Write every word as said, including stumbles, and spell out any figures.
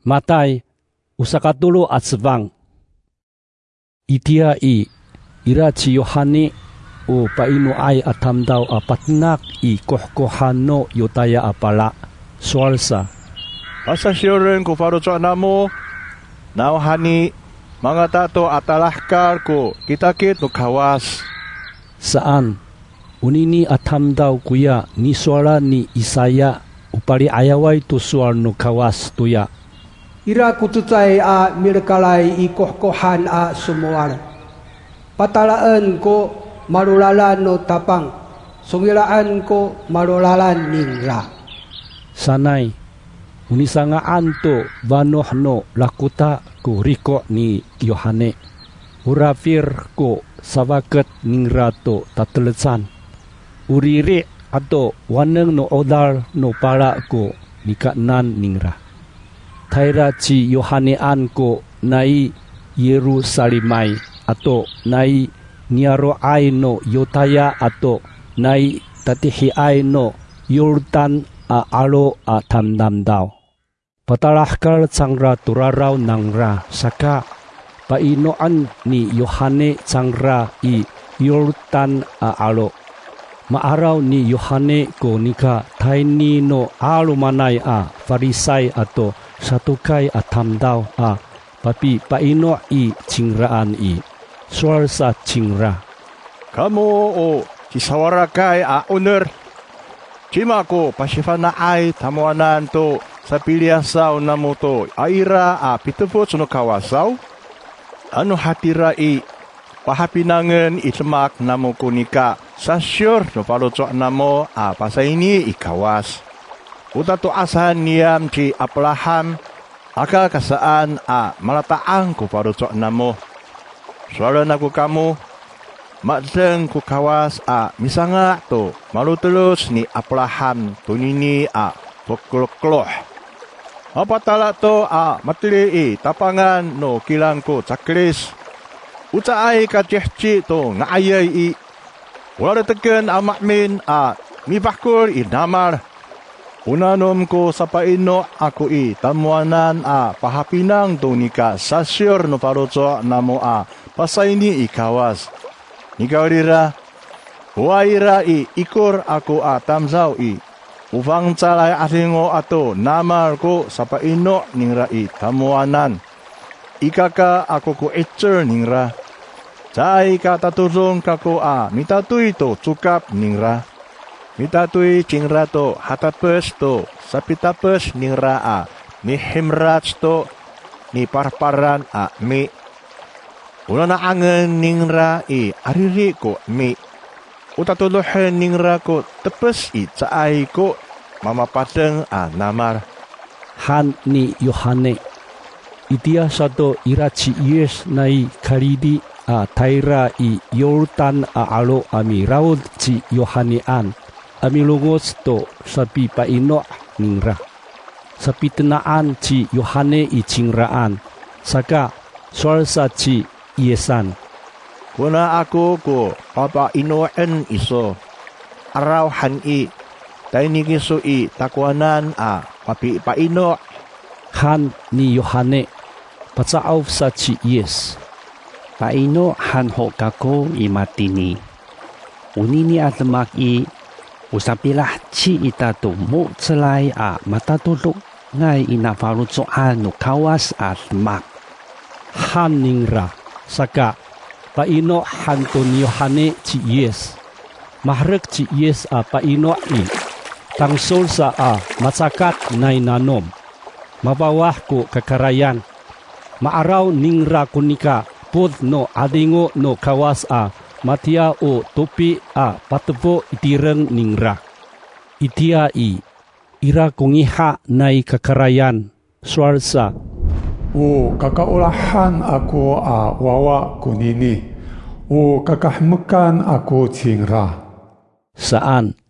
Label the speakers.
Speaker 1: Matay, usakatulo at sebang. Itia i, ira ci Yohane o paino ay atam daw apatnak i kohkohano yotaya apala, sualsa.
Speaker 2: Pasasyoren ko faruco namo, nauhani, mga tato atalahkar ko, kitakit no kawas.
Speaker 1: Saan? Unini atam daw kuya ni suara ni Isaya upari ayaway tu suar no kawas tuya.
Speaker 3: Ira kututay a mirkalay ikohkohan a sumuar. Patalaan ko marulalan no tapang. Sungilaan ko marulalan ningra.
Speaker 1: Sanay, unisangaan to vanoh no lakuta ko riko ni Yohane. Urafir ko sabaket ningra to tatelesan. Uriri ato waneng no odar no para ko nikaknan ningra. Taira ci Yohanean ko nai Yerusalimai atau nai niaro ai no Yotaya atau nai tatihi ai no Yordan a alo a tamdam daw. Patalahkal sangra turaraw nangra saka painoan ni Yohane sangra i Yordan a alo. Maaraw ni Yohane ko nika taini no alo manay a Farisay atau satukay atam daw a papi paino i cingraan i suar sa cingra.
Speaker 2: Kamu o kisawarakay a owner. Cima ko pasifana ay tamuanan to sa piliasaw na mo to aira a pitupot no kawasaw. Ano hatira i pahapinangan itlemak na mo kunika sa sure no palocok na mo a pasaini ikawas. Uta to asan niyam ci Abraham aka kasaan a malataang ko parucok namo. Suara na ko kamu mateng ko kawas a misanga to malutulus ni Abraham tunini a poklokloh. Apatala to a matili i tapangan no kilang ko cakris. Uta ay kacehci to ngaayay i wala teken a makmin a mibakul i namar. Unanom ko sa paino ako i tamuanan a pahapinang tunika sa sure no paruco na mo a pasayni ikawas. Nigaurira, huwaira i ikor ako a tamzaw i. Ufang calay asingo ato namar ko sa paino ningra i tamuanan. Ikaka ako ko etcher ningra. Chay ka tatuzong kako a mitatuy to cukap ningra. Mitatuy cingra to hatapes to sapitapes ningra a ni himrats to ni parparan a mi. Una na angen ningra i ariri ko mi. Utatuluhen ningra ko tepes i caay ko mamapateng a namar.
Speaker 1: Han ni Yohane. Itia sato iraci yes nai karidi a taira i Yordan a alo ami raud ci Yohanean. Ami lugos to sapi paino ningra. Sapi tenaan ci Yohane i cingraan. Saka sualsa ci iesan.
Speaker 2: Kuna ako ko papa inoen iso. Araw han i. Taini kiso i takwanan a papi paino.
Speaker 1: Han ni Yohane. Patsaaw sa ci yes.
Speaker 4: Paino han ho kako i matini. Unini atmak i. Usapilah ci itatu mo celai a matatulog ngay inafarucoan no kawas at mak.
Speaker 1: Han ningra saka paino hanton Yohane ci yes. Mahrek ci yes a paino i. Tangsol sa a masakat nay nanom. Mabawah ko kakarayan. Maaraw ningra kunika pod no adingo no kawas a. Matia o topi a patvo itireng ningra. Itia i. Ira kungiha nai kakarayan. Suarsa.
Speaker 5: O kakaulahan ako a wawa kunini. O kakahmekan ako cingra.
Speaker 1: Saan?